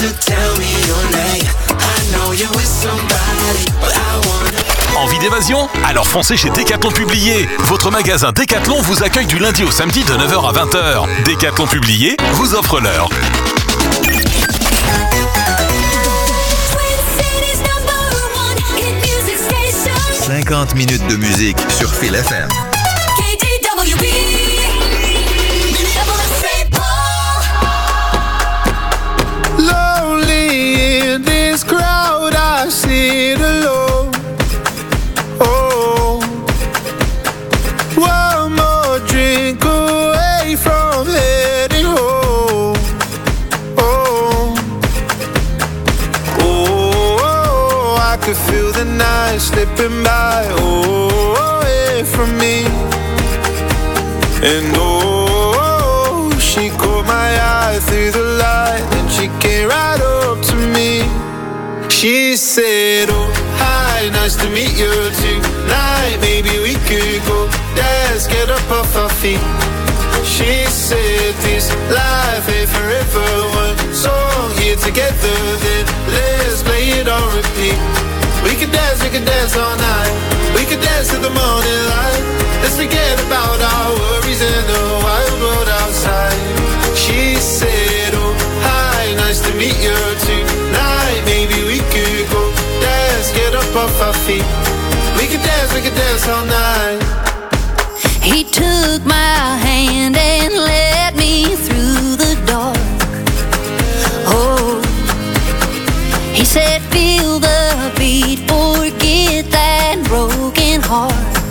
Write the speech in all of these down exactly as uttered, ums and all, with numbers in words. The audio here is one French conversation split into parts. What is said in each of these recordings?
to tell me your name. I know you're with somebody, but I wanna. Envie d'évasion? Alors foncez chez Decathlon Publié. Votre magasin Decathlon vous accueille du lundi au samedi de neuf heures à vingt heures. Decathlon Publié vous offre l'heure. cinquante minutes de musique sur Feel F M. K D W B. Lonely in this crowd, I sit alone. Oh, one more drink away from heading home. Oh, oh, I could feel the night slipping by. Oh, away from me. And oh, she caught my eye through the light, and she came right up to me. She said, oh, hi, nice to meet you tonight. Maybe we could go dance, get up off our feet. She said, this life ain't forever. One song here together, then let's play it on repeat. We could dance, we could dance all night. We could dance till the morning light. Let's forget about our worries in the wild world outside. She said, oh, hi, nice to meet you tonight. Maybe we could go dance, get up off our feet. We could dance, we could dance all night. He took my hand and led me through the dark. Oh, he said, feel the beat, forget that broken heart.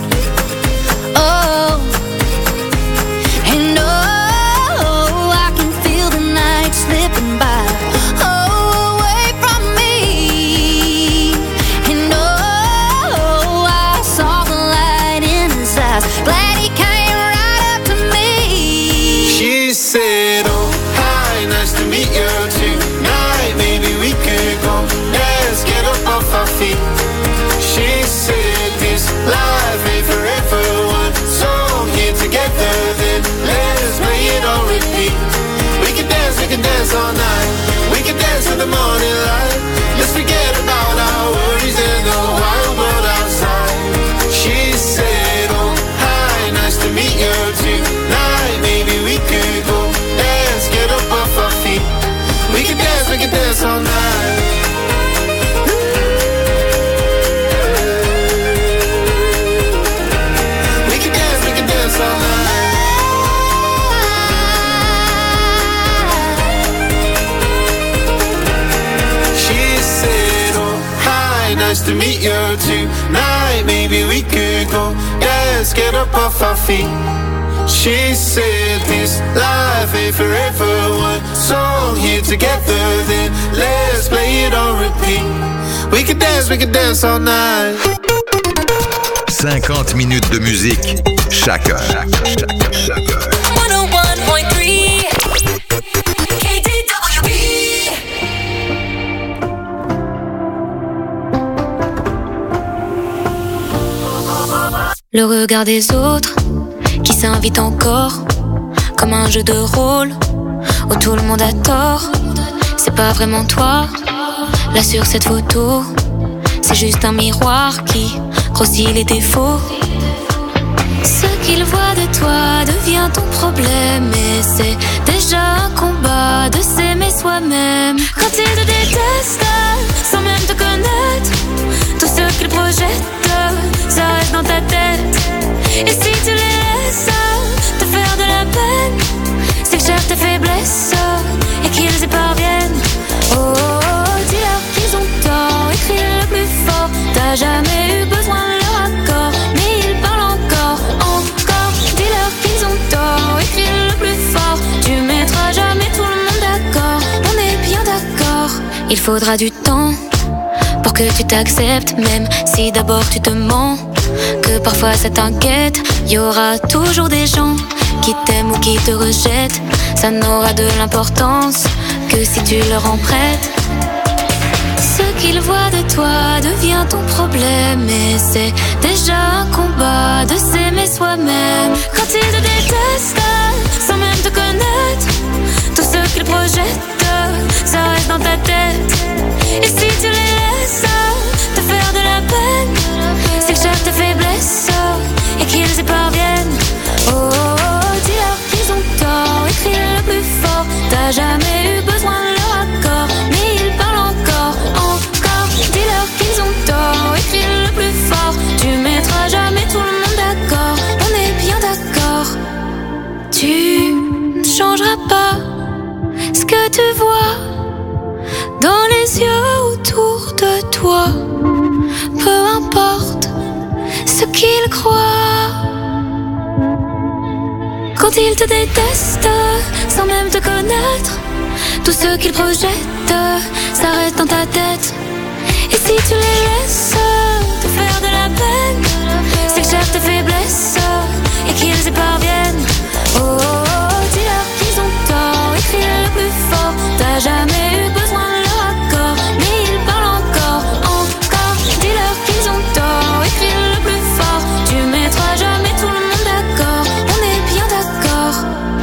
Oh, and oh, I can feel the night slipping by. Oh, away from me. And oh, I saw the light in his eyes. Glad he came right up to me. She said, oh, hi, nice to meet you tonight. Maybe we could go dance, get up off our feet. She said, this life ain't forever. One song here together, then let's play it on repeat. We can dance, we can dance all night. We can dance till the morning light. Let's forget about our worries in the wild world outside. She said, oh, hi, nice to meet you tonight. Maybe we could go dance, get up off our feet. We can dance, we can dance all night. We can dance, we can dance all night. She said, oh, hi, nice to meet you tonight. Maybe we could go dance, get up off our feet. She said, this life ain't forever. One song here together, then let's play it on repeat. We can dance, we can dance all night. cinquante minutes de musique chaque heure. Chaque, chaque, chaque heure. one oh one point three K D W B. Le regard des autres qui s'invite encore, comme un jeu de rôle où tout le monde a tort. C'est pas vraiment toi, là sur cette photo, c'est juste un miroir qui grossit les défauts. Ce qu'il voit de toi devient ton problème, et c'est déjà un combat de s'aimer soi-même. Quand il te déteste sans même te connaître, tout ce qu'il projette, ça reste dans ta tête. Et si tu les laisses te faire de la peine, c'est que cherchent tes faiblesses et qu'ils y parviennent. Oh, oh, oh, dis-leur qu'ils ont tort, écris-le plus fort. T'as jamais eu besoin de leur accord, mais ils parlent encore, encore. Dis-leur qu'ils ont tort, écris-le plus fort. Tu mettras jamais tout le monde d'accord, on est bien d'accord. Il faudra du temps pour que tu t'acceptes, même si d'abord tu te mens, que parfois ça t'inquiète. Y aura toujours des gens qui t'aiment ou qui te rejettent. Ça n'aura de l'importance que si tu leur en prêtes. Ce qu'ils voient de toi devient ton problème, et c'est déjà un combat de s'aimer soi-même. Quand ils te détestent sans même te connaître, tout ce qu'ils projettent, ça reste reste dans ta tête. Et si tu les laisses te faire de la peine, c'est que cherchent tes faiblesses et qu'ils y parviennent. Oh, oh, oh, dis-leur qu'ils ont tort, écris le plus fort. T'as jamais eu besoin de leur accord, mais ils parlent encore, encore. Dis-leur qu'ils ont tort, écris le plus fort. Tu mettras jamais tout le monde d'accord, on est bien d'accord. Tu ne changeras pas ce que tu vois dans les yeux autour de toi. Peu importe ce qu'ils croient. Quand ils te détestent sans même te connaître, tout ce qu'ils projettent, ça reste dans ta tête. Et si tu les laisses te faire de la peine, c'est que cherchent tes faiblesses et qu'ils y parviennent. Oh, oh, oh, dis-leur qu'ils ont tort, écris le plus fort. T'as jamais eu besoin de leur accord, mais ils parlent encore, encore. Dis-leur qu'ils ont tort, écris le plus fort. Tu mettras jamais tout le monde d'accord, on est bien d'accord.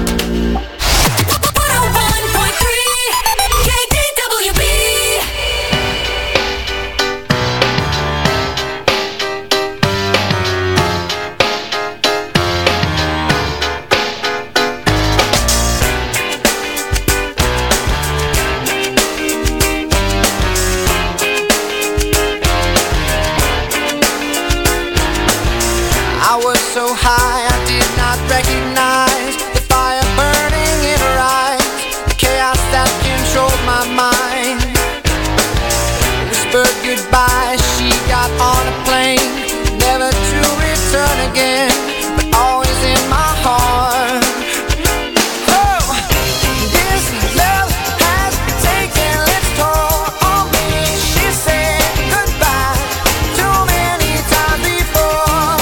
So high, I did not recognize the fire burning in her eyes, the chaos that controlled my mind. Whispered goodbye, she got on a plane, never to return again, but always in my heart. Oh, this love has taken its toll on me. She said goodbye too many times before.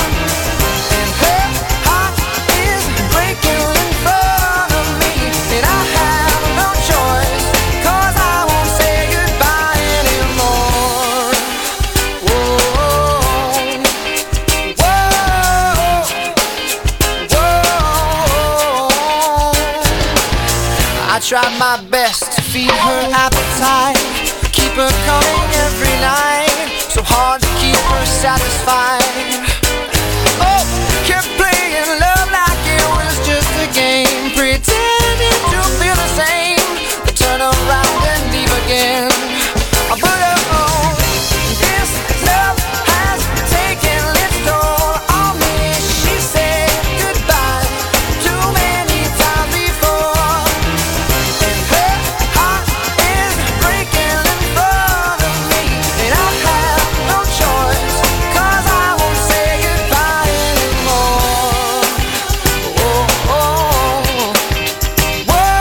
I tried my best to feed her appetite, keep her coming every night, so hard to keep her satisfied. Oh, kept playing love like it was just a game, pretending to feel the same, but turn around and leave again. But oh, this love has taken its toll on me. She said goodbye too many times before. Her heart is breaking in front of me, and I have no choice, 'cause I won't say goodbye anymore. Oh, oh, whoa,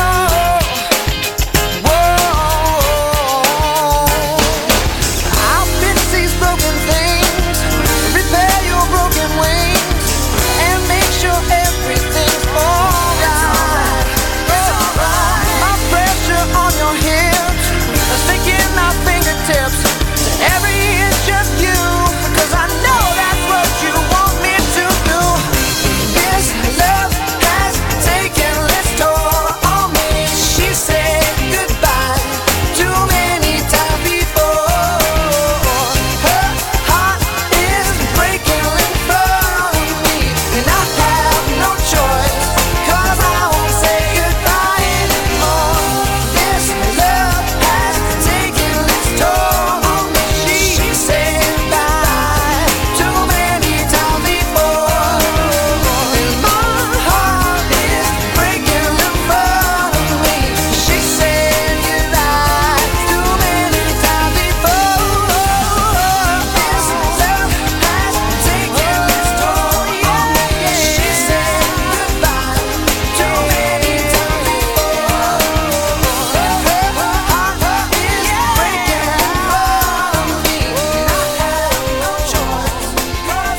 whoa. I'll fix these broken things, repair your broken wings, and make sure everything's alright. It's alright. My pressure on your hips, sticking my fingertips to every inch of you, because I know that's what you want me to do. This love has taken its toll on me. She said goodbye too many times before. Her heart is breaking in front of me, and I have no choice, 'cause I won't say goodbye anymore. This love has taken its toll on me. She said goodbye too many times before, and my heart is breaking in front of me. She said goodbye too many times before. This love has taken its toll on me. She said goodbye too many times before. Her heart is breaking in front of me, and I have no choice, 'cause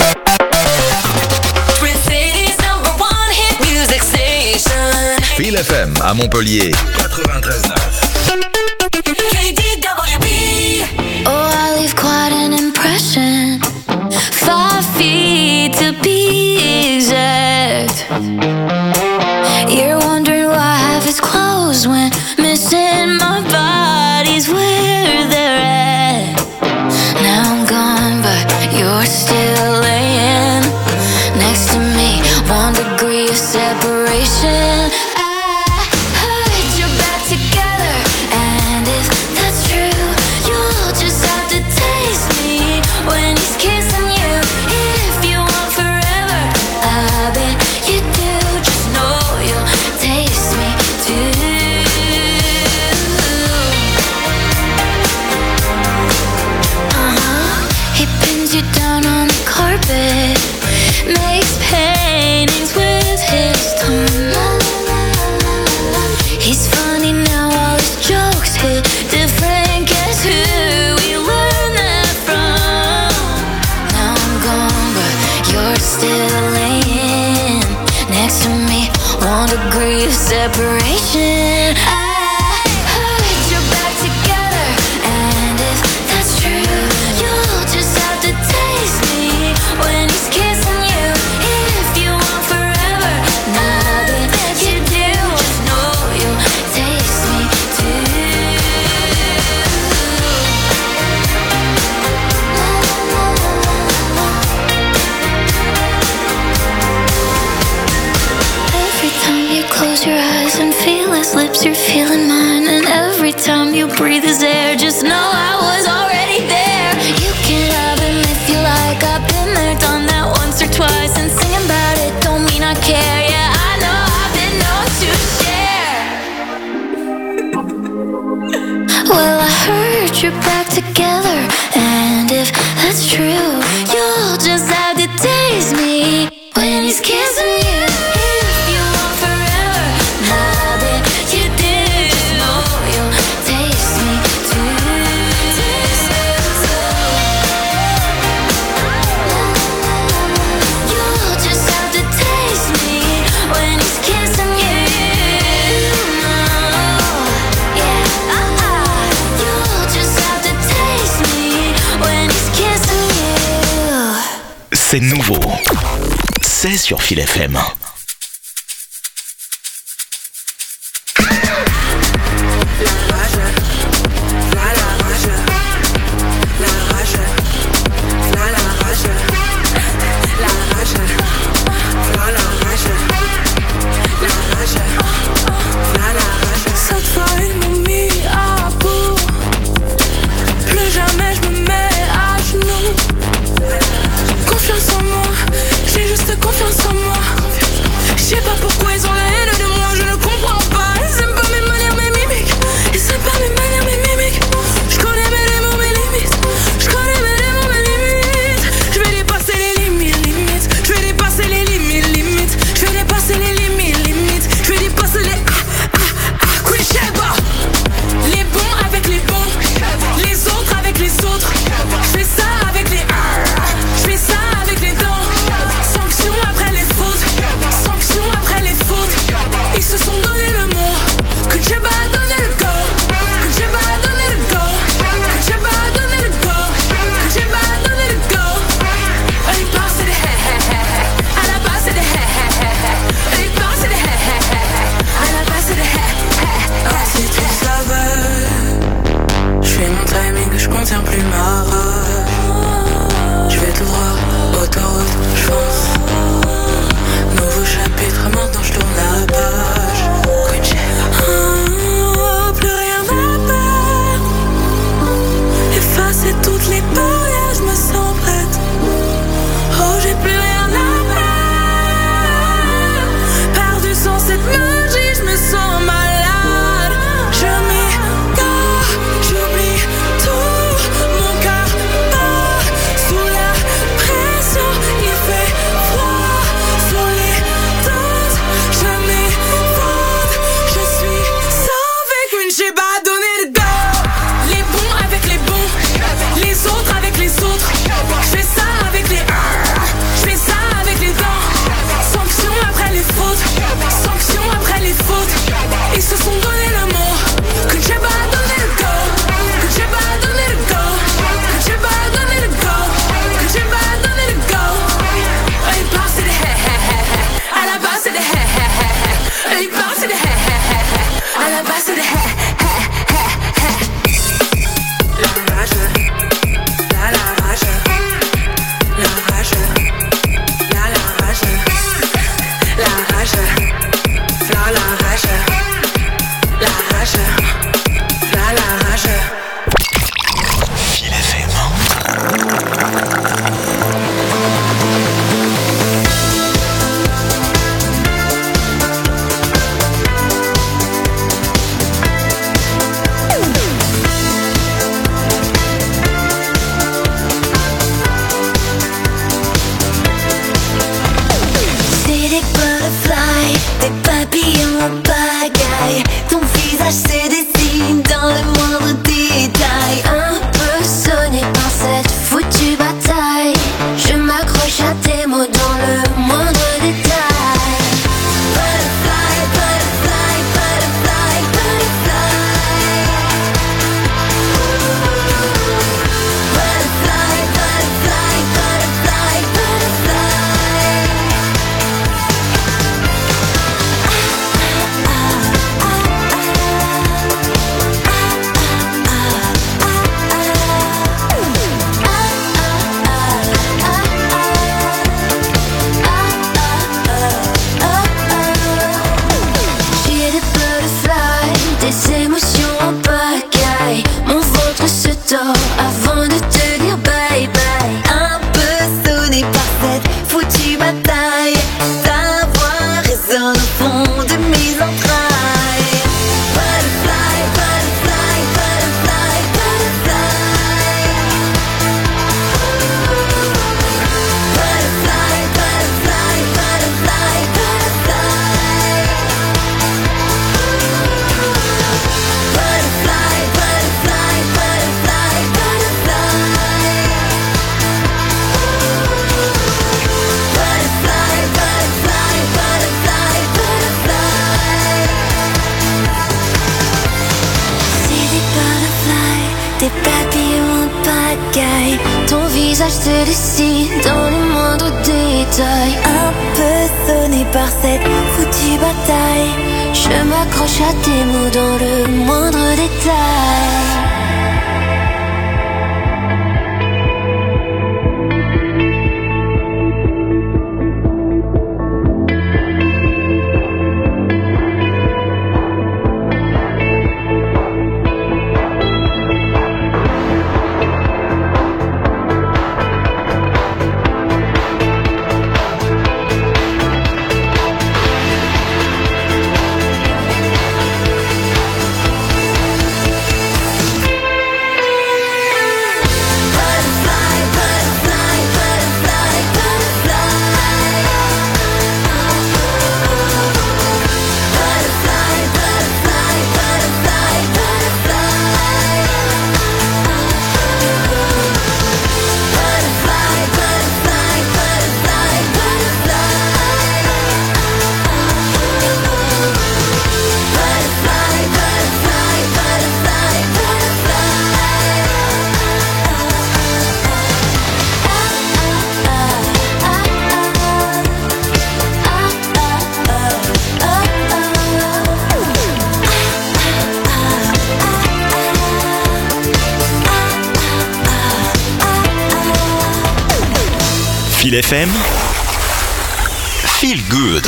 I Twin Cities number one hit music station. Feel F M à Montpellier quatre-vingt-treize neuf. K D W B. Oh, I leave quite an impression. Five feet to be exact. You're wondering why half is closed when missing my body. separation. I heard you're back together, and if that's true, you'll just have to taste me when he's kissing you. If you want forever, nothing that you do, just know you'll taste me too. Every time you close your eyes and feel his lips, you're feeling mine. And every time you breathe his air, just know I was already there. You can have him if you like, I've been there, done that once or twice. And singing about it don't mean I care. Yeah, I know I've been known to share. Well, I heard you're back together, and if that's true, you'll just have to taste me when he's kissing you. If you want forever, nothing you do, just know you'll taste me too. You'll just have to taste me when he's kissing you. Yeah, uh-uh. You'll just have to taste me when he's kissing you. C'est nouveau. C'est sur Fil F M. Cette fois ils m'ont mis à bout. Plus jamais je me mets à genoux. Confiance en moi, j'ai juste confiance en moi. Je sais pas pourquoi ils ont la haine de moi, je ne comprends pas. Ils aiment pas mes manières, mes mimiques. Ils aiment pas mes manières, mes mimiques. Je connais mes démons, mes limites. Je connais mes démons, mes limites. Je vais dépasser les limites, limites. Je vais dépasser les limites, limites. Je vais dépasser les limites, limites. Je vais dépasser les ah, ah, ah, Queen Sheba. Les bons avec les bons, les autres avec les autres. Je fais ça avec les je fais ça avec les dents. Sanction après les fautes, sanction après les fautes. Ils se sont donné le mot que Sheba a donné le go, que Sheba a donné le go, que Sheba a donné le go, que Sheba a donné le go. À la base c'est des hé hé hé, à la base c'est des hé hé hé, à la base c'est des hé hé hé, à la base c'est des hé hé hé. Si tu savais, je fais mon timing, je contiens plus ma rage. Je vais tout droit, autoroute, je fonce. Nouveau chapitre, maintenant je tourne la page. Gucci. Oh, plus rien à perdre. Effacer toutes les barrières, je me sens prête. Oh, j'ai plus rien à perdre. Perdu sans cette magie, je me sens malade. Je m'y gare, j'oublie tout. Mon cœur bat sous la pression. Il fait froid sous les doses. Je m'évade, je suis sauvée. Queen Sheba a donné le go. Les bons avec les bons, les autres avec les autres. Je fais ça avec les je fais ça avec les dents. Sanction après les fautes, sanction après les fautes. Ils se sont donné le mot que Sheba a donné le go, que Sheba a donné le go, que Sheba a donné le go, que Sheba a donné le go. Ils parlent c'est des hé hé hé, à la base c'est des hé hé hé. Ils parlent c'est des hé hé hé, à la base c'est des hé hé hé. La rage, la la rage, la rage, la la rage, la rage, la la rage, la rage, la la rage. Fil F M. C'est des butterflies, des papillons en pagaille. Ton visage se dessine dans le moindre détail. papillons en pagaille. Mon ventre se tord avant de te dire bye bye. Un peu sonné par cette foutue bataille. Ta voix résonne au fond de mes entrailles. Butterfly, butterfly, butterfly, butterfly. Butterfly, butterfly, butterfly, butterfly. Butterfly, butterfly, butterfly, butterfly. Butterfly, butterfly, butterfly, butterfly. C'est des butterflies, des papillons en pagaille. Ton visage se dessine dans les moindres détails. Un peu sonné par cette foutue bataille. Je m'accroche à tes mots dans le moindre détail. Butterfly, butterfly, butterfly, butterfly. Butterfly, butterfly, butterfly, butterfly. Butterfly, butterfly, butterfly, butterfly. Butterfly, butterfly, butterfly, Feel F M, Feel Good.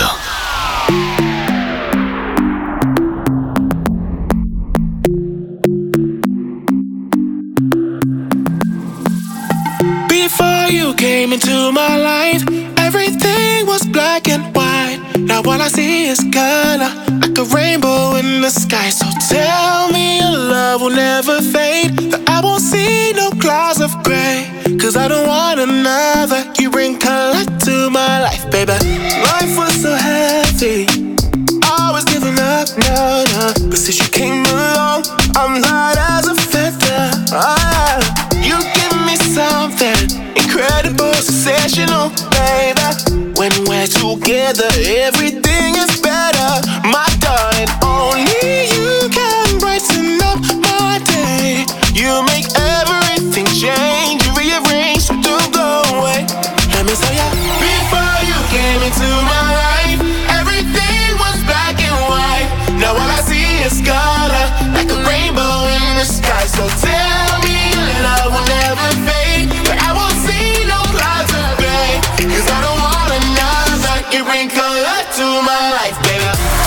Before you came into my life, everything was black and white. Now all I see is color, like a rainbow in the sky. So tell me your love will never fade, that I won't see no clouds of gray. Cause I don't want another. You bring color to my life, baby. Life was so heavy, I was giving up, no, no. But since you came along, I'm light as a feather. Ah, you give me something incredible, sensational, baby. When we're together, everything is better. My darling, only you can brighten up my day. You make everything change, you rearrange, so don't go away. Let me tell ya, before you came into my life, everything was black and white. Now all I see is color, like a rainbow in the sky. So tell me your love will never fade, but I won't see no clouds of gray. Cause I don't want another. You bring color to my life, baby.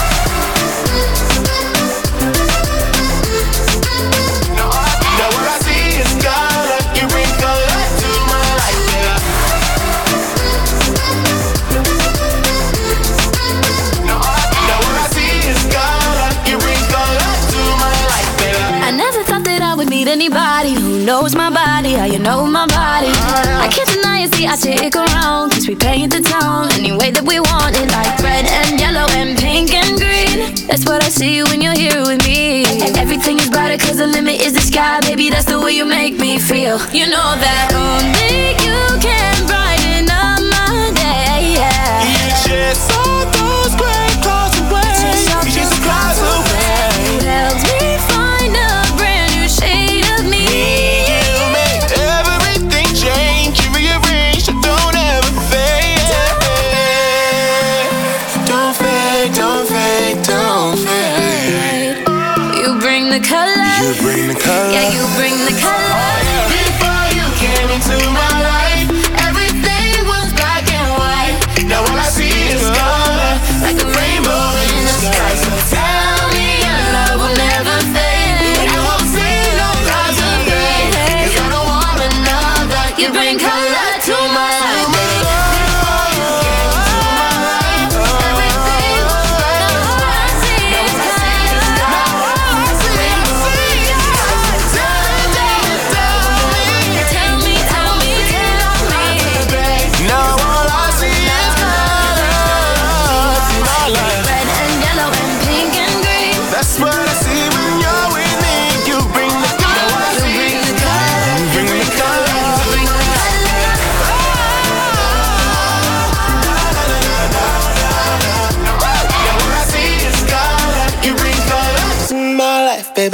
Now all I, now all I see is color. You bring color to my life, baby. Now all I, now all I see is color. You bring color to my life, baby. I never thought that I would meet anybody who knows my body, how you know my body. I can't deny it, see I stick around, cause we paint the town any way that we want it, like red and yellow and pink and green. That's what I see when you're here with me. Everything is brighter cause the limit is the sky. Baby, that's the way you make me feel. You know that only you can brighten up my day, yeah. You chase all those gray clouds away. You chase the clouds away. It helps me find a brand new shade of me. You make everything change. You rearrange, so don't ever fade. Don't fade, don't fade, don't fade. You bring the color. You bring the color. Yeah, you bring the color. Before you came into my life, everything was black and white. Now all I see is color, like a rainbow in the sky. So tell me your love will never fade.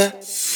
together.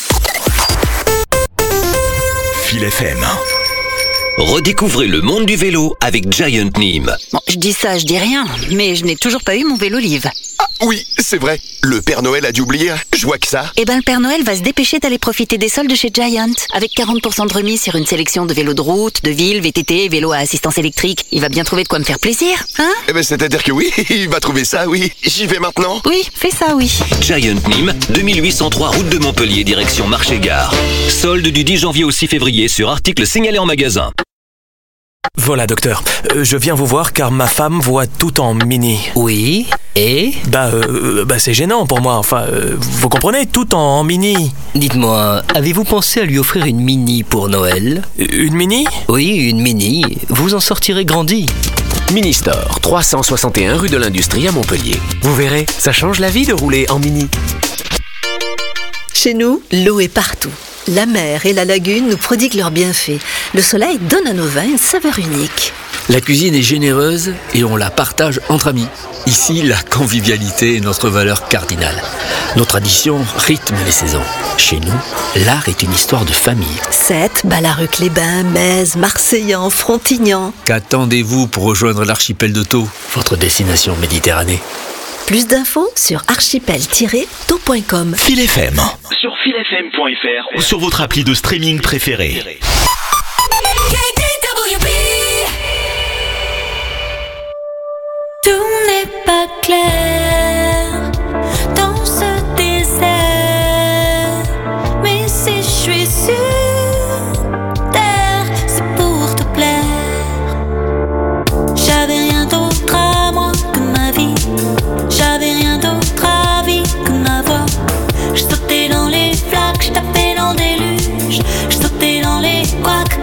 Fil F M. Redécouvrez le monde du vélo avec Giant Nîmes. Bon, je dis ça, je dis rien, mais je n'ai toujours pas eu mon vélo Live. Ah oui, c'est vrai. Le Père Noël a dû oublier. Je vois que ça. Eh ben, le Père Noël va se dépêcher d'aller profiter des soldes chez Giant. Avec quarante pour cent de remise sur une sélection de vélos de route, de ville, V T T, vélos à assistance électrique. Il va bien trouver de quoi me faire plaisir, hein? Eh ben, c'est-à-dire que oui, il va trouver ça, oui. J'y vais maintenant. Oui, fais ça, oui. Giant Nîmes, deux mille huit cent trois route de Montpellier, direction Marché-Gare. Solde du dix janvier au six février sur article signalé en magasin. Voilà, docteur. Euh, je viens vous voir car ma femme voit tout en mini. Oui, et Bah, euh, bah c'est gênant pour moi. Enfin, euh, vous comprenez, tout en, en mini. Dites-moi, avez-vous pensé à lui offrir une mini pour Noël? Une mini? Oui, une mini. Vous en sortirez grandi. Ministore, trois cent soixante et un rue de l'Industrie à Montpellier. Vous verrez, ça change la vie de rouler en mini. Chez nous, l'eau est partout. La mer et la lagune nous prodiguent leurs bienfaits. Le soleil donne à nos vins une saveur unique. La cuisine est généreuse et on la partage entre amis. Ici, la convivialité est notre valeur cardinale. Nos traditions rythment les saisons. Chez nous, l'art est une histoire de famille. Sète, Ballaruc-les-Bains, Metz, Marseillan, Frontignan. Qu'attendez-vous pour rejoindre l'archipel de Thau, votre destination méditerranée? Plus d'infos sur archipel tiret tau point com. Fil F M. Sur fil f m point f r ou sur votre appli de streaming préférée. Tout n'est pas clair dans ce désert, mais si je suis sur terre, c'est pour te plaire. J'avais rien d'autre à moi que ma vie, j'avais rien d'autre à vie que ma voix. Je sautais dans les flaques, je tapais dans le déluge, je sautais dans les couacs.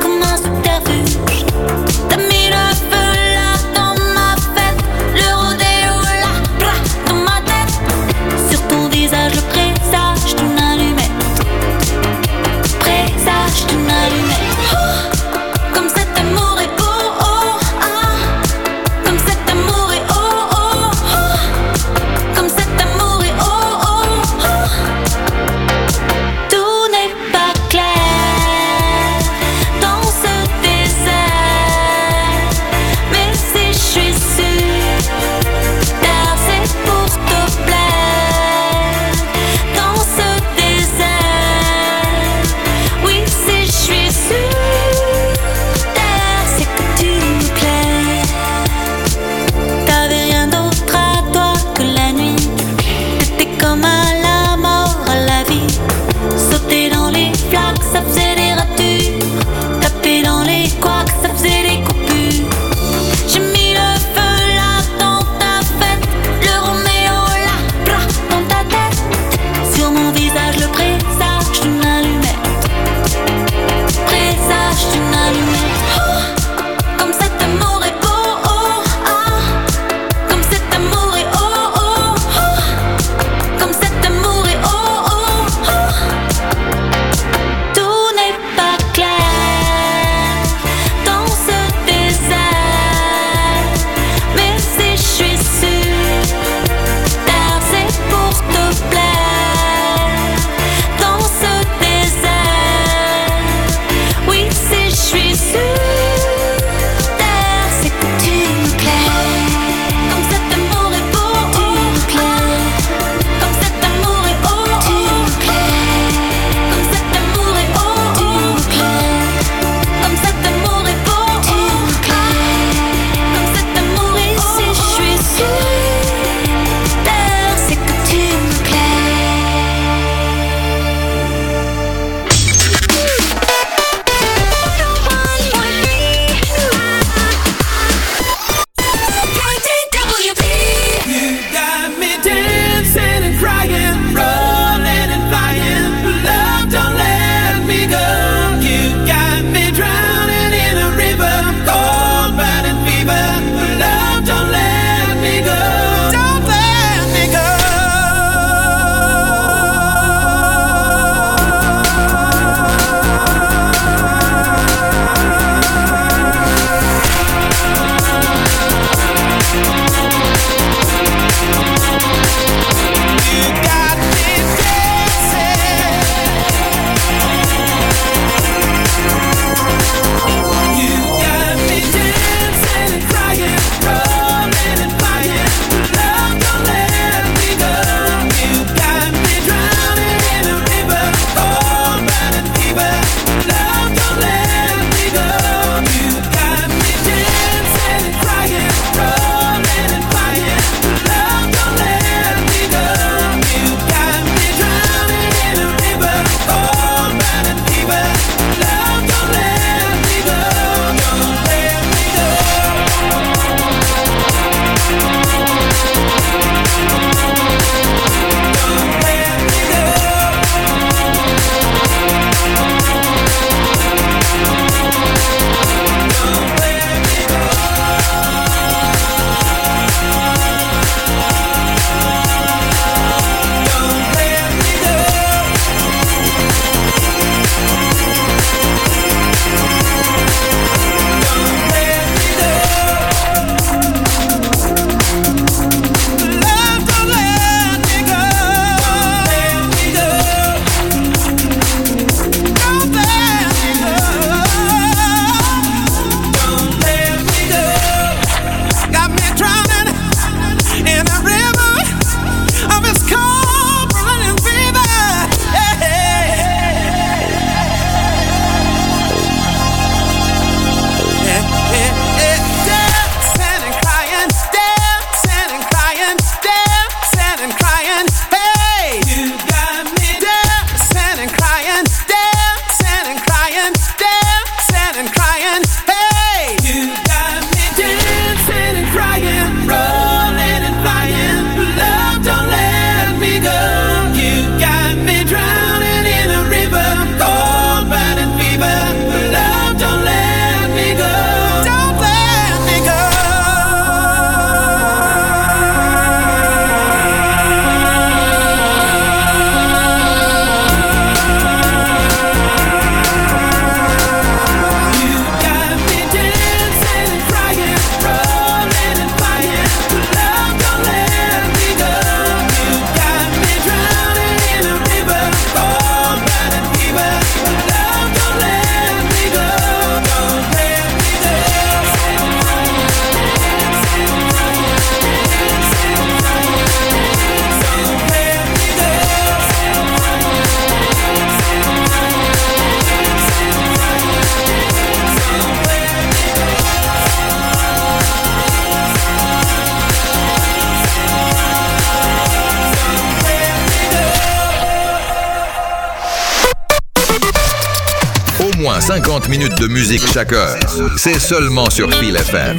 moins cinquante minutes de musique chaque heure. C'est seulement sur Feel F M.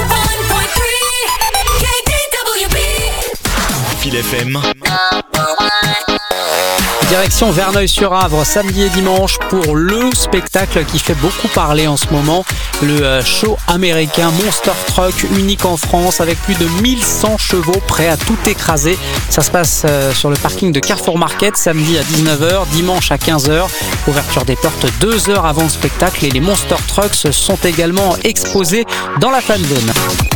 Feel F M. Direction Verneuil-sur-Avre, samedi et dimanche pour le spectacle qui fait beaucoup parler en ce moment, le show américain Monster Truck, unique en France avec plus de mille cent chevaux prêts à tout écraser. Ça se passe sur le parking de Carrefour Market, samedi à dix-neuf heures, dimanche à quinze heures. Ouverture des portes deux heures avant le spectacle et les Monster Trucks sont également exposés dans la fan zone.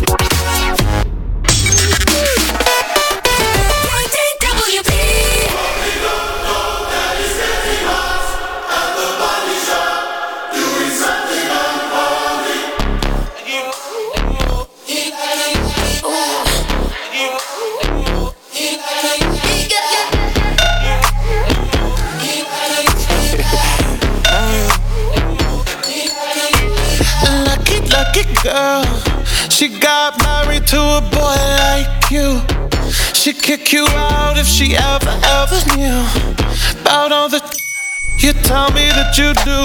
Girl, she got married to a boy like you. She'd kick you out if she ever, ever knew about all the you tell me that you do.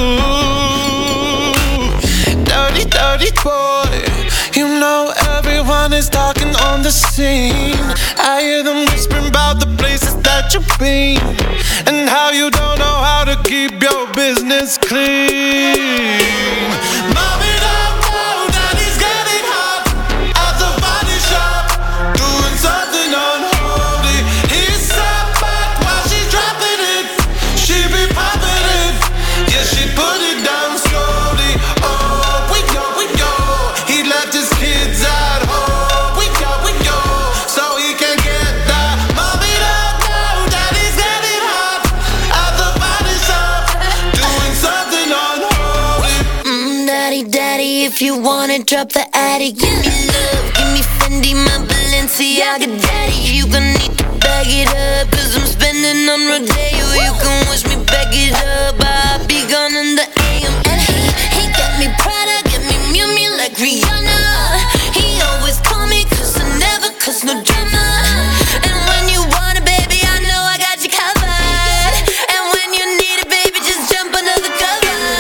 Dirty, dirty boy. You know everyone is talking on the scene. I hear them whispering about the places that you've been and how you don't know how to keep your business clean. Mommy, if you wanna drop the attic, give me love, give me Fendi, my Balenciaga daddy. You gon' need to bag it up, cause I'm spending on Rodeo. You can wish me back it up, I'll be gone in the A M. And he, he got me Prada, got me Miu Miu like Rihanna. He always call me cause I never cause no drama. And when you want it, baby, I know I got you covered. And when you need it, baby, just jump under the covers.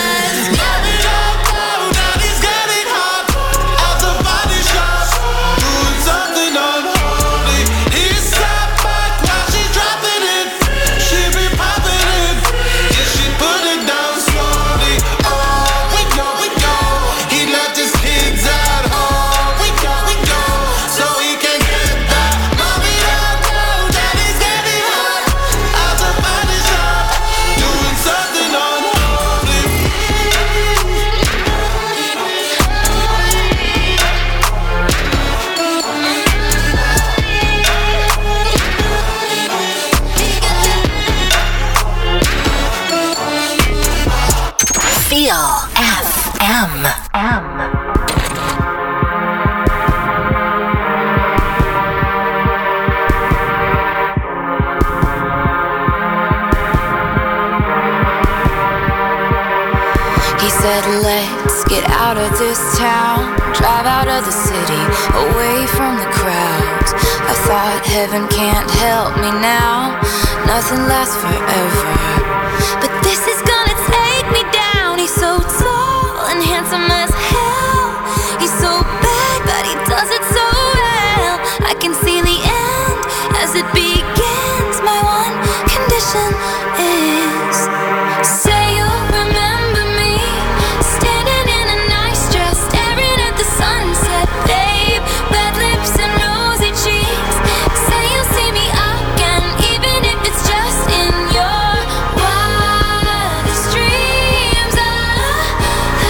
Let's get out of this town, drive out of the city, away from the crowds. I thought heaven can't help me now, nothing lasts forever. But this is gonna take me down. He's so tall and handsome as hell. He's so bad, but he does it so well. I can see the end as it begins. My one condition is say you'll remember me, standing in a nice dress, staring at the sunset, babe. Red lips and rosy cheeks. Say you'll see me again, even if it's just in your wildest dreams. Ah,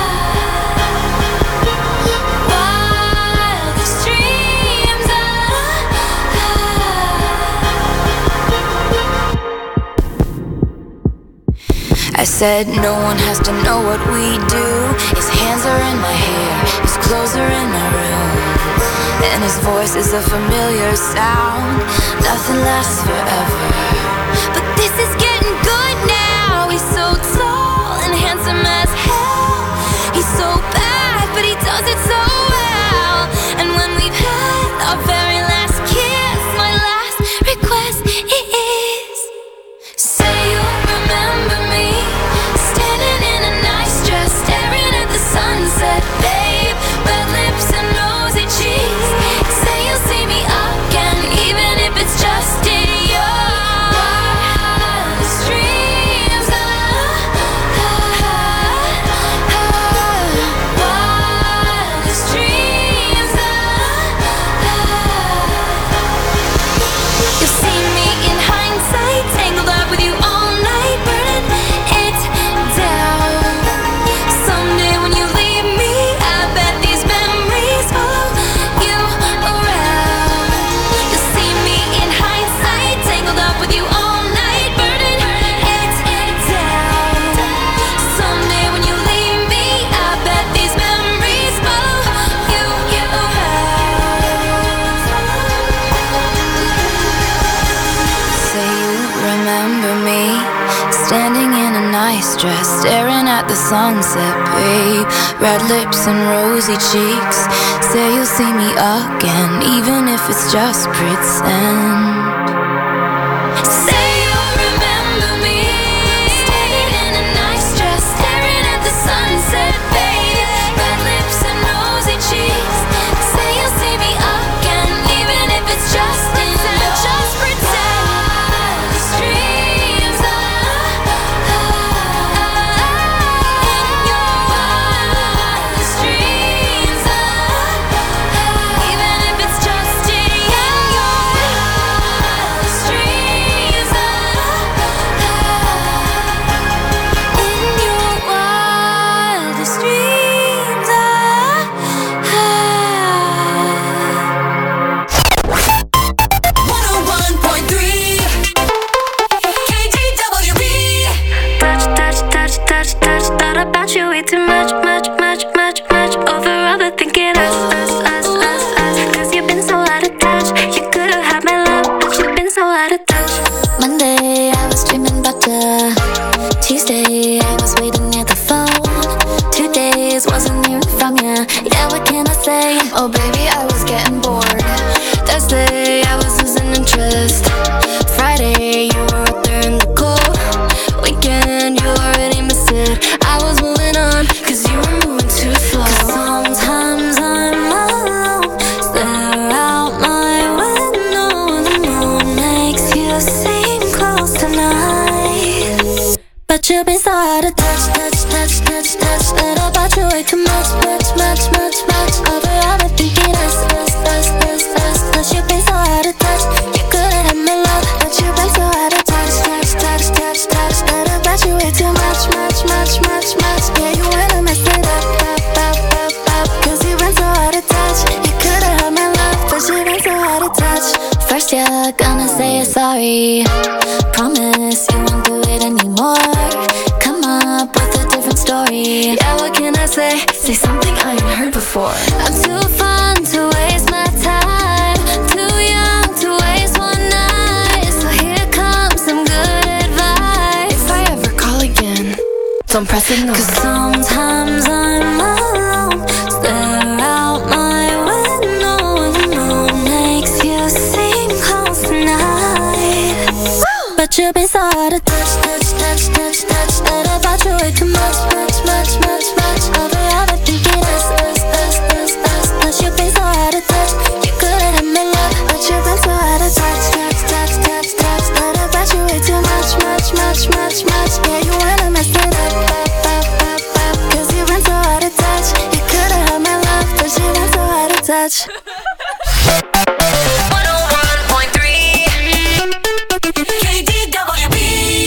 ah, wildest dreams. I said no one has to know what we do. His hands are in my hair, his clothes are in my room, and his voice is a familiar sound. Nothing lasts forever, but this is getting good now. He's so tall and handsome as hell. He's so bad, but he does it so well. And when we've had our very last kiss, my last request is say you'll remember me, standing in a nice a nice dress, staring at the sunset, babe. Red lips and rosy cheeks. Say you'll see me again, even if it's just pretend. Say you'll remember me, standing in a nice dress, staring at the sunset, babe. Red lips and rosy cheeks. Say you'll see me again, even if it's just pretend, just pretend. These dreams are in your wildest dreams are, even if it's just in your wildest dreams are, in your wildest dreams are. one oh one point three K D W B. Touch, touch, touch, touch, touch. Thought about you way too much, much, much, much, much. Over other thinking us, us, us, us, us. Cause you've been so out of touch. You could've had my love, but you've been so out of touch. Monday, I was dreaming about you. Tuesday, I was waiting near the phone. Two days, wasn't hearing from you. Yeah, what can I say? Oh, baby, I was getting bored. Thursday, I was losing interest. Friday, you were up there in the cold. Weekend, you already missed it. I was moving on, cause you were moving too slow. Cause sometimes I'm alone, stare out my window. The moon makes you seem close tonight, but you've been so out of touch, touch, touch, touch, touch. That about you way too much, much, much, much, much. Over all the thinking us, us, us, us, us. Cause you've been so out of touch. You could've had my love, but you've been so out of touch, touch, touch, touch, touch. That about you way too much, much, much, much, much. Yeah, you wanna mess it up, up, up, up, up. Cause you've been so out of touch. You could've had my love, but you've been so out of touch. First you're gonna say you're sorry. Promise you won't do it anymore. Come up with a different story. Yeah, what can I say? Say something I ain't heard before. I'm too fun to waste my time. Too young to waste one night. So here comes some good advice. If I ever call again, don't press ignore. Cause sometimes I'm alone, stare out my window. The moon makes you seem close tonight, but you've been so out of touch, touch, touch, touch, touch. That about you way too much, much, much, much, much. Over all the thinking us, us, us, us, us. Cause you've been so out of touch. You could've had my love, but you've been so out of touch, touch, touch, touch, touch. That about you way too much, much, much, much, much. Yeah, you wanna mess it up, up, up, up, up. Cause you've been so out of touch. You could've had my love, but you've been so out of touch. one oh one point three K D W B.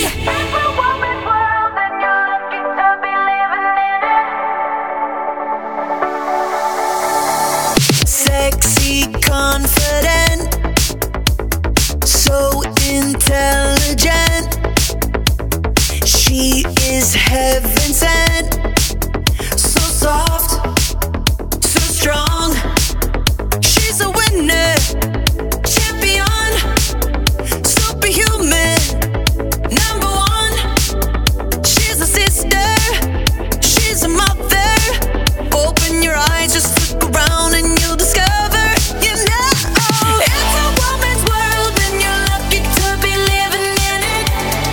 Sexy, confident, so intelligent. She is heaven sent, so soft, so strong. She's a winner, champion, superhuman, number one. She's a sister, she's a mother. Open your eyes, just look around and you'll discover, you know, it's a woman's world and you're lucky to be living in it.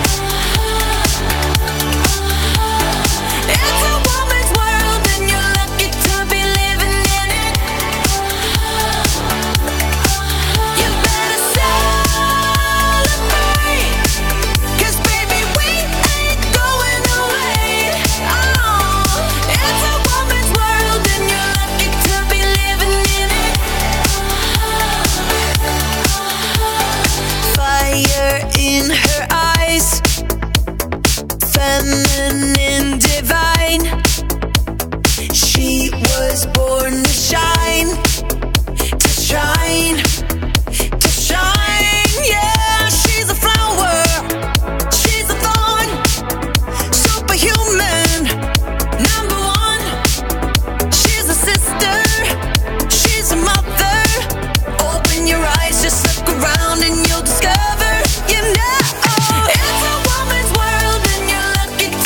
It's a woman's world and you're lucky to be living in it. You better celebrate, cause baby we ain't going away. Oh, it's a woman's world and you're lucky to be living in it. Fire in her eyes, feminine, divine. She was born to shine, to shine, to shine. Yeah, she's a flower, she's a thorn, superhuman, number one. She's a sister, she's a mother. Open your eyes, just look around and you'll discover, you know, it's a woman's world and you're lucky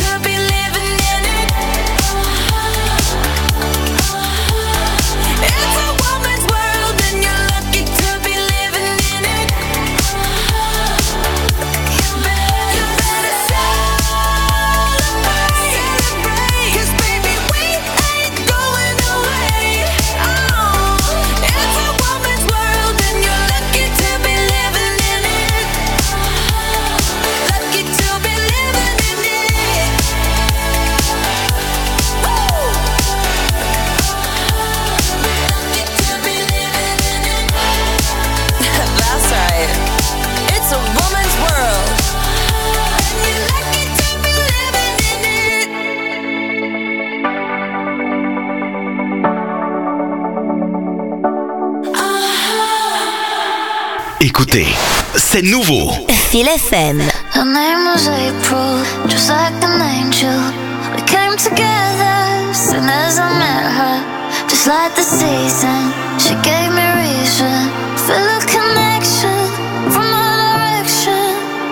nouveauté. C'est nouveau. Feel F M. Her name was April, just like an angel. We came together soon as I met her. Just like the season, she gave me reason. Feel a connection from her direction.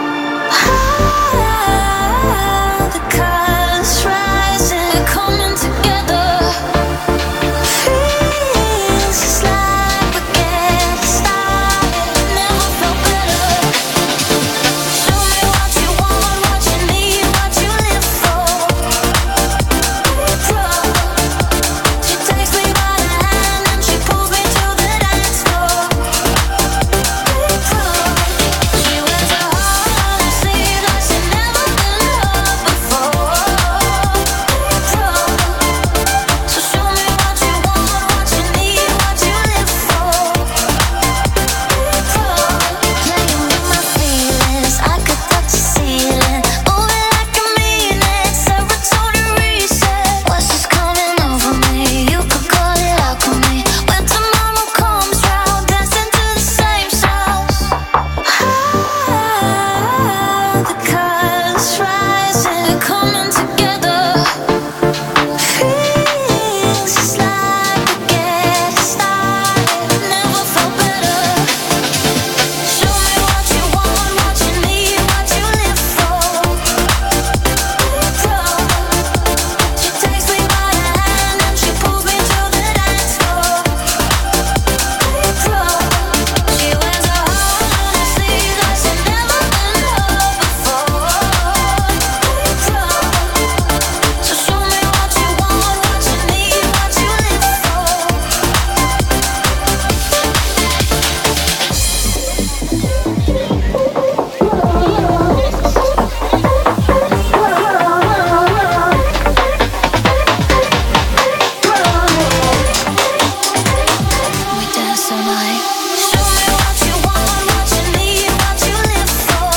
Ah, the colors rising, we're coming together. Feels just like we're getting started. Never felt better. Show me what you want, what you need, what you live for. April, she takes me by the hand and she pulls me to the dance floor. April, she wears her heart on her sleeve like she's never been hurt before. April, so show me what you want, what you need, what you live for. April, playing with my feelings, I could touch the ceiling. Move it like I mean it, serotonin reset. What's just coming over me? You could call it alchemy. When tomorrow comes round, dancing to the same songs. Ah, the colors rising, we're coming together. Feels just like we're getting started. Never felt better. Show me what you want, what you need, what you live for. April, she takes me by the hand and she pulls me to the dance floor. April, she wears her heart on her sleeve like she's never been hurt before. April, so show me what you want, what you need, what you live for. We dance all night. Show me what you want, what you need, what you live for.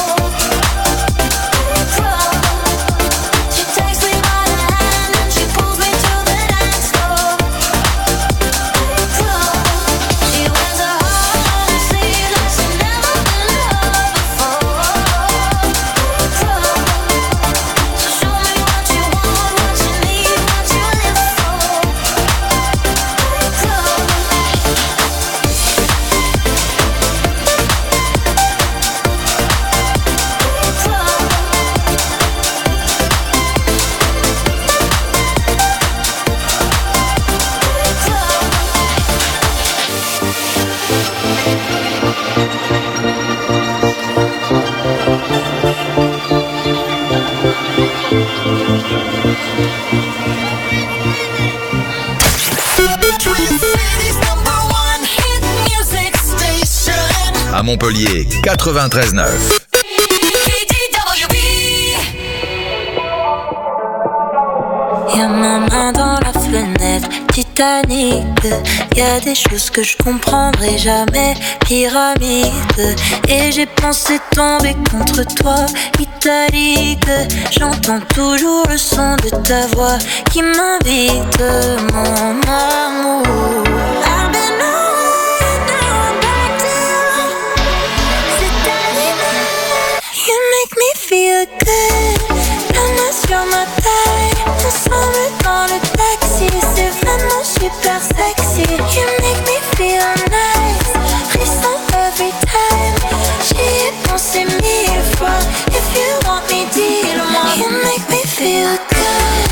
April, she takes me by the hand and she pulls me to the dance floor. April, she wears her heart on her sleeve like she's never been hurt before. April, so show me what you want, what you need, what you live for. À Montpellier, quatre-vingt-treize neuf. Y'a ma main dans la fenêtre, Titanic. Y'a des choses que je comprendrai jamais, pyramide. Et j'ai pensé tomber contre toi, italique. J'entends toujours le son de ta voix qui m'invite, mon amour. I've been on, now I'm back down. C'est animal, you make me feel good. La main sur ma taille, ensemble dans le taxi. C'est vraiment super sexy. You make me feel nice, frisson every time. J'y ai pensé mille fois. If you want me, dis-le-moi. You make me feel good.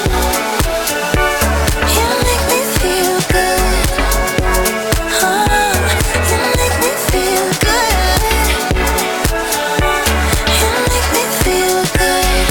You make me feel good. Oh, you make me feel good. You make me feel good.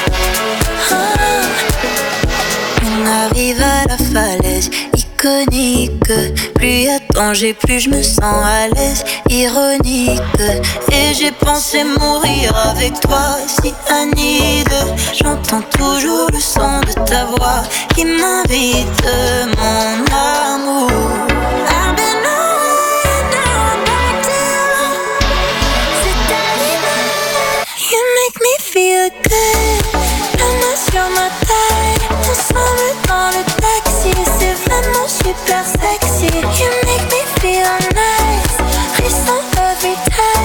Oh. On arrive à la falaise iconique. Plus y a danger, plus je me sens à l'aise, ironique. Et j'ai pensé mourir avec toi, si Anide. J'entends toujours le son de ta voix qui m'invite, mon amour. I've been on, now I'm back down. C'est animal, you make me feel good. La main sur ma taille, ensemble dans le taxi. C'est vraiment super sexy. You make me feel nice, frisson every time.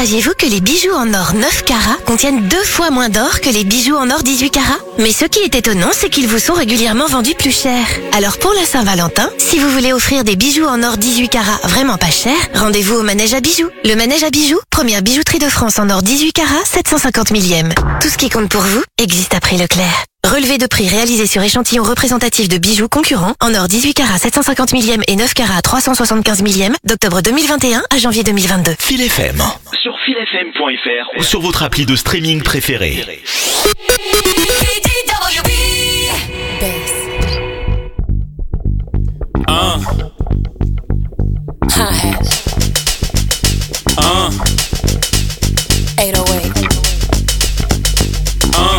Saviez-vous que les bijoux en or neuf carats contiennent deux fois moins d'or que les bijoux en or dix-huit carats? Mais ce qui est étonnant, c'est qu'ils vous sont régulièrement vendus plus cher. Alors pour la Saint-Valentin, si vous voulez offrir des bijoux en or dix-huit carats vraiment pas chers, rendez-vous au Manège à bijoux. Le Manège à bijoux, première bijouterie de France en or dix-huit carats, sept cent cinquante millième. Tout ce qui compte pour vous existe après Leclerc. Relevé de prix réalisé sur échantillon représentatif de bijoux concurrents en or dix-huit carats sept cent cinquante millième et neuf carats trois cent soixante-quinze millième d'octobre deux mille vingt et un à janvier deux mille vingt-deux. Fil F M. Sur fil f m point f r Ou sur votre appli de streaming préférée. Uh. Hi-hat. Uh. eight oh eight. Uh.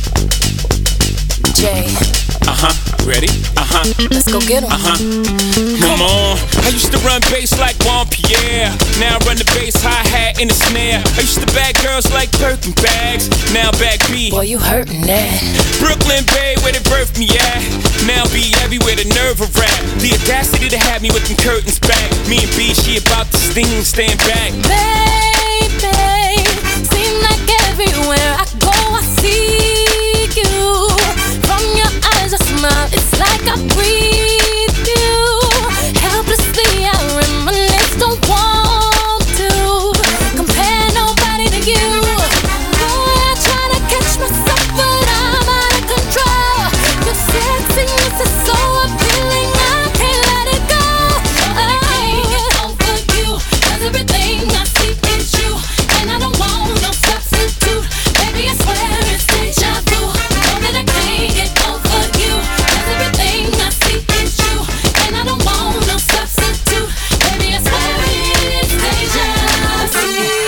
J. Uh-huh. Ready? Uh-huh. Let's go get 'em. Uh-huh. Come on. I used to run bass like Juan Pierre. Now I run the bass, hi-hat, and the snare. I used to bag girls like Birkin bags. Now back B. Boy, you hurtin' that. Brooklyn Bay, where they birthed me at. Now be everywhere, the nerve of rap. The audacity to have me with them curtains back. Me and B, she about to sting, stand back. Baby, seem like everywhere I go I see you. From your eyes a smile, it's like I breathe you. Helplessly I reminisce, don't want to compare nobody to you. Boy, I try to catch myself, but I'm out of control. Your sexiness is so appealing, I can't let it go. I can't get over you, 'cause everything I see is you, and I don't want no substitute. Baby, I swear it's deja vu. Know that I can't get over you, 'cause everything I see is you, and I don't want no substitute. Baby, I swear it's deja vu.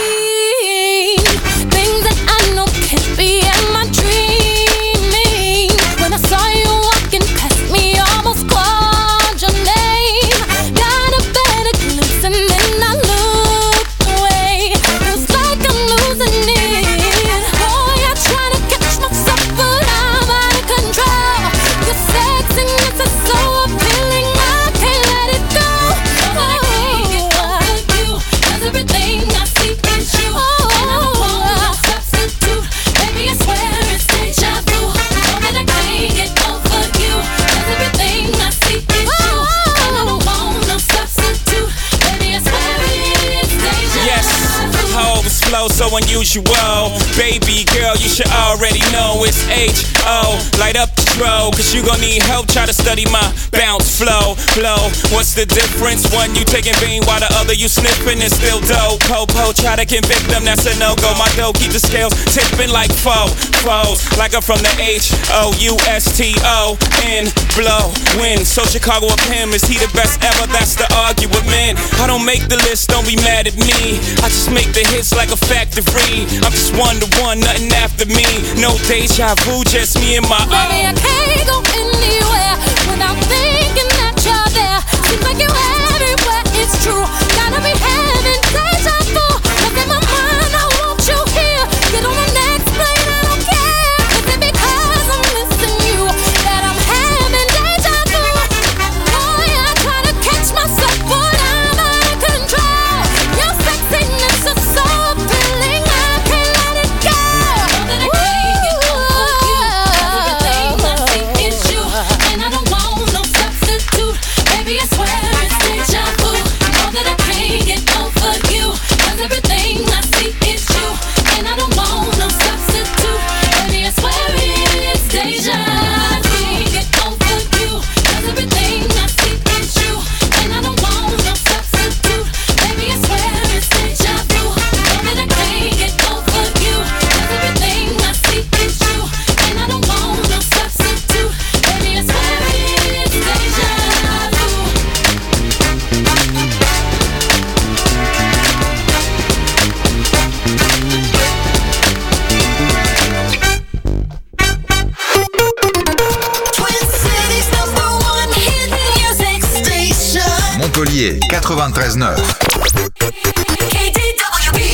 Things that I know can't be, am I dreaming? When I saw you walking past me, almost called your name. Got a better glimpse and then I looked away. Feels like I'm losing it. Boy, I try to catch myself, but I'm out of control. Your sexiness is so appealing, I can't let it go. Oh, I can't get over you, 'cause everything I see is you, and I don't want no substitute. Baby, I swear it's deja vu. Know that I can't get over you, 'cause everything I see is you, and I don't want no substitute. Baby, I swear it's deja Yes, vu. I always flow so unusual. Baby girl, you should already know it's H O. Light up the throw, 'cause you gon' need help. Try to study my bounce flow. Flow, what's the difference? One you taking vein while the other you sniffing is still dope. Po-po, try to convict them, that's a no-go. My dough keep the scales tipping like foe. Foes, like I'm from the H O U S T O N. Blow, win. So Chicago of him, is he the best ever? That's the argument. I don't make the list, don't be mad at me. I just make the hits like a factory. I'm just one to one, nothing after me. No deja vu, just me and my Baby, I own. can't go anywhere without thinking that you're there. Seems like you're everywhere, it's true. Gotta be having deja vu. Look in my mind, I want you here. Get on the next plane, I don't care. Is it because I'm missing you that I'm having deja vu? Boy, I try to catch myself, but I'm out of control. Your sexiness is so appealing, I can't let it go. Know that I can't get over you, 'cause everything I see is you, and I don't want no substitute. Baby, I swear it's deja vu. Know that I can't get over you, 'cause everything I see is you, and I don't want no substitute. Baby, I swear it's deja vu. Can't get over you, 'cause everything I see is you, and I don't want no substitute. Baby, I swear it's deja vu. Know that I can't get over you, 'cause everything I see is you, and I don't want no substitute. Baby, I swear it's deja vu. Twin Cities number one hit music station. Montpellier quatre-vingt-treize neuf. K D W B.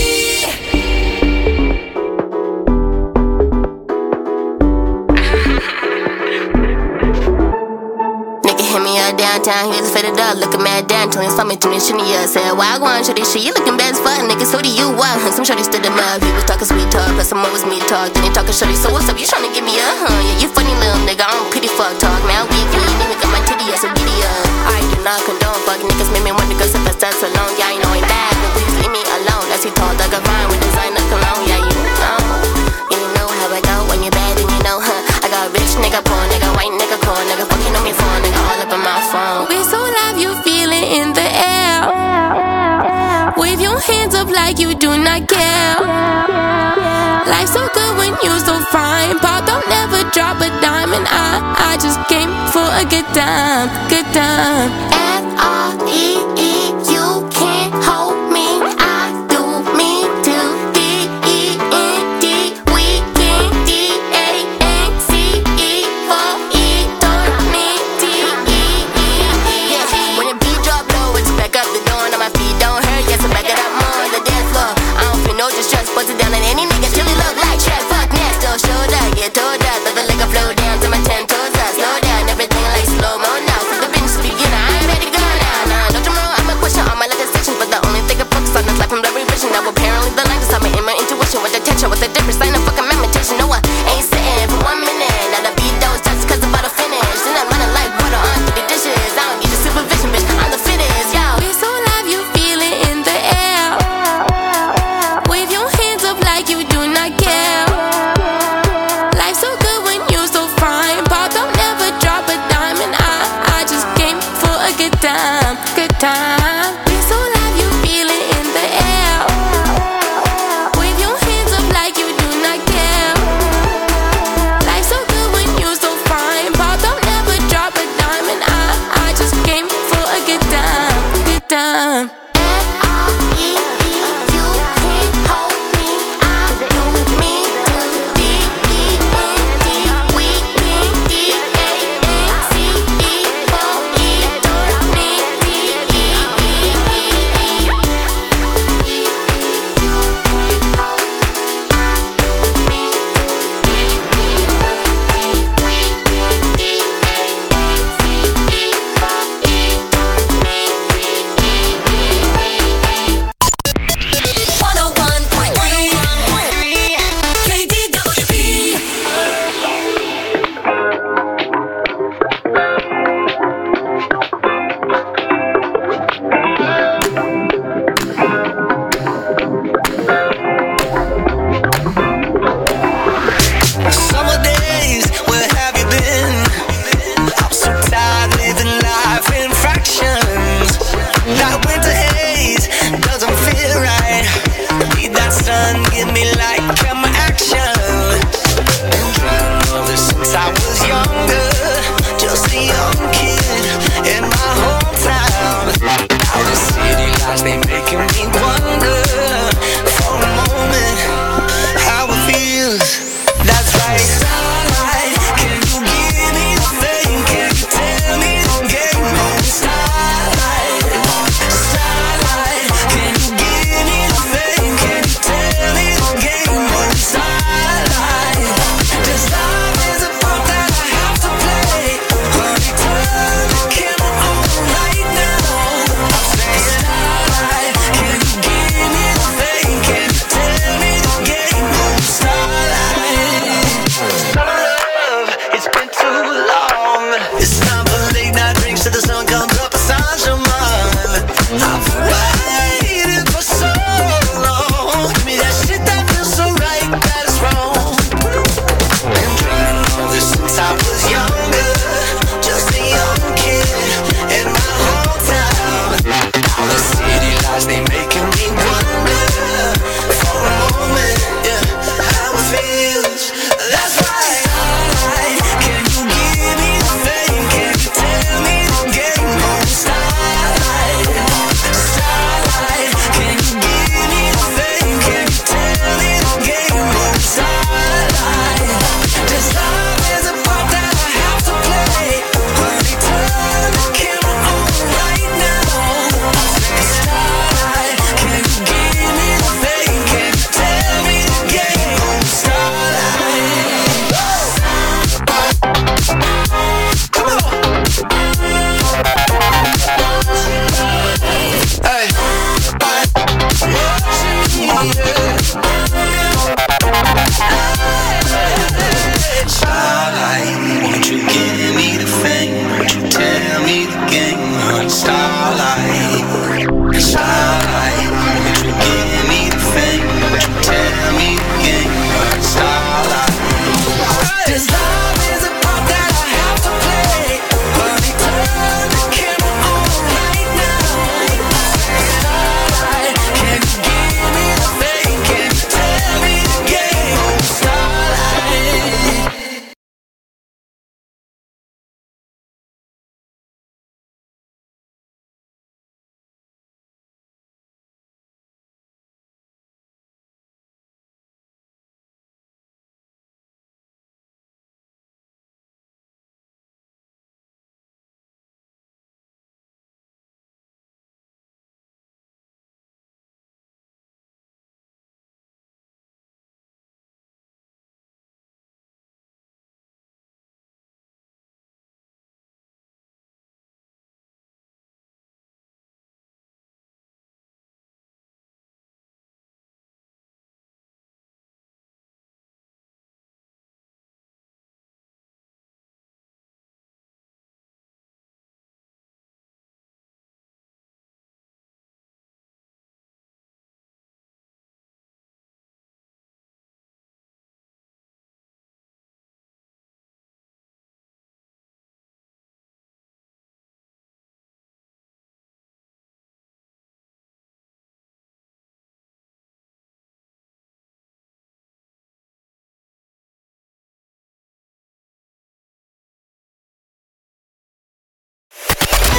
Nigga hit me up down downtown, he just faded up, looking mad down till he saw me to me shinny up. Said, why go on, shorty shit, you looking bad as fuck, nigga, so do you what? Some shorty stood him up, he was talking sweet talk, plus some more was me talk. Then he talking shorty, so what's up, you tryna give me a huh? Yeah, you funny little nigga, I don't pity fuck talk, man, weak, you ain't even got my titty up, so giddy up. I do not condone, fuck niggas make me want to go sit the stats alone, yeah, you know ain't bad, but please leave me alone. That's he tall, dug a vine with designer cologne, yeah, you know. You know how I go when you're bad and you know, huh? I got rich nigga, poor nigga, white nigga, cool nigga, fucking on me phone, nigga, all up in my phone. We so live, you feel it in the air. Wave your hands up like you do not care. Life's so good when you so fine. Pop don't never drop a dime, and I, I just came for a good time, good time. F R E E, you can't hold me. I do me till D E N D. We can D A N C E for E, don't me D E E E. Yeah, when the beat drop low, it's back up the door, and my feet don't hurt. Yes, I back it up more on the dance floor. I don't feel no distress, bust it down on any nigga till he look like trash. Fuck next, don't show that, get told that. Let the liquor flow down to my ten toes. I slow down, everything like slow mo now. For the bench beginner, I ain't ready to go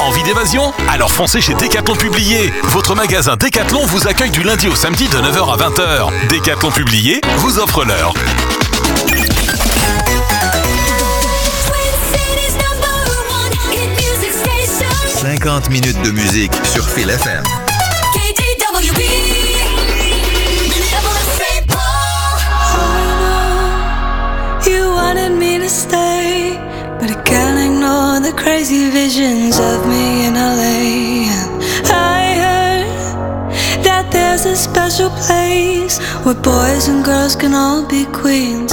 Envie d'évasion? Alors foncez chez Décathlon Publié. Votre magasin Décathlon vous accueille du lundi au samedi de neuf heures à vingt heures. Décathlon Publié vous offre l'heure. cinquante minutes de musique sur Feel F M. K D W B. You wanted me to stay, but I can't ignore the crazy visions of me in L A. And I heard that there's a special place where boys and girls can all be queens.